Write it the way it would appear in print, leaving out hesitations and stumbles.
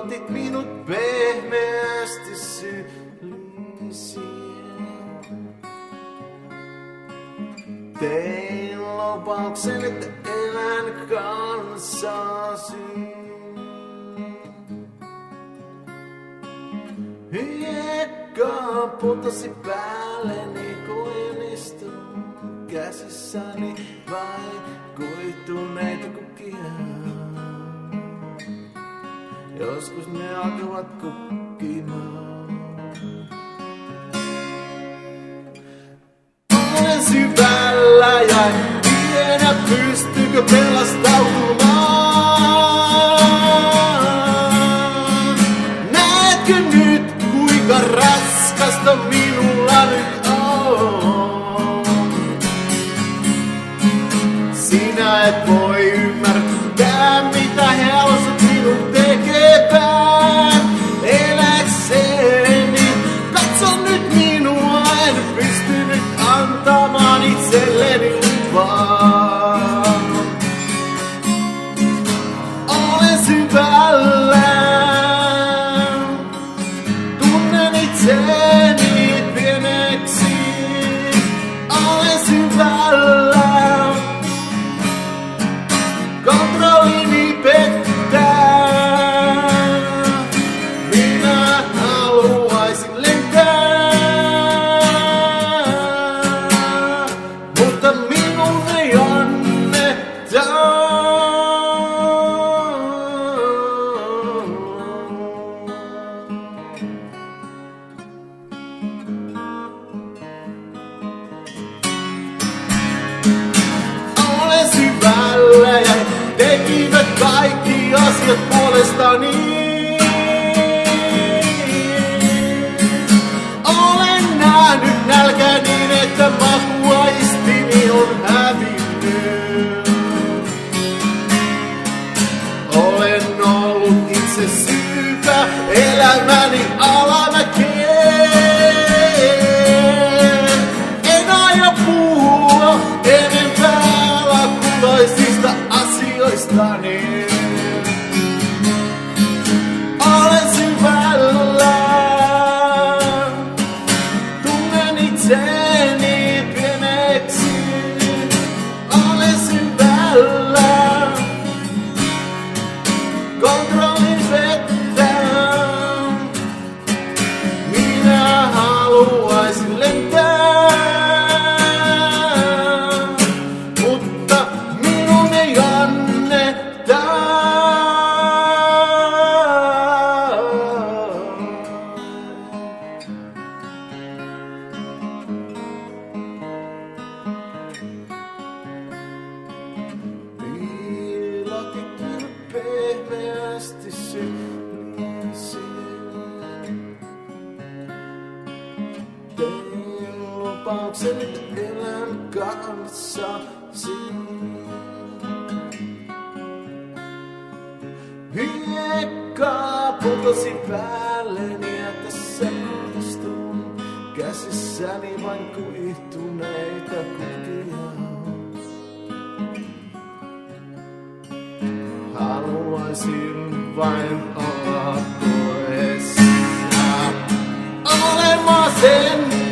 Piilotit minut pehmeästi sylisiin. Tein lupauksen, että elän kanssasi. Hiekka putosi päälleni, kuin istun käsissäni vaikutuneita kukia. Joskus ne alkavat kukkimaan. Olen syvällä ja tiedä pystykö pelastautumaan. Näetkö nyt kuinka raskasta minulla nyt on? Sinä et voi ymmärtää mitä helpot minun tekevään eläkseni. Katso nyt minua, en pystynyt antamaan itselleni lupaa. Olen syvällä, tunnen itseni pieneksi. Olen syvällä, kontrollini pettää. Minä haluaisin lentää, mutta minun ei anneta. Olen syvällä ja tekivät kaikki asiat puolestani. Olen nähnyt nälkää niin, että makuaistini on hävinnyt. Olen ollut itse syypä elämäni alamäkeen. En aio puhua enempää lakulaisista asioistani. Olen syvällä, tunnen itseni pieneksi. Olen syvällä, kontrollin pettää. Minä haluaisin lentää, mutta minun ei anneta. Piilotit minut pehmeästi sylisiin. Tein lupauksen, että elän kanssasi. Hiekka putosi päälleni ja tässä istun käsissäni vain kuihtuneita kukia. Haluaisin vain olla poissa. Olen masentunut.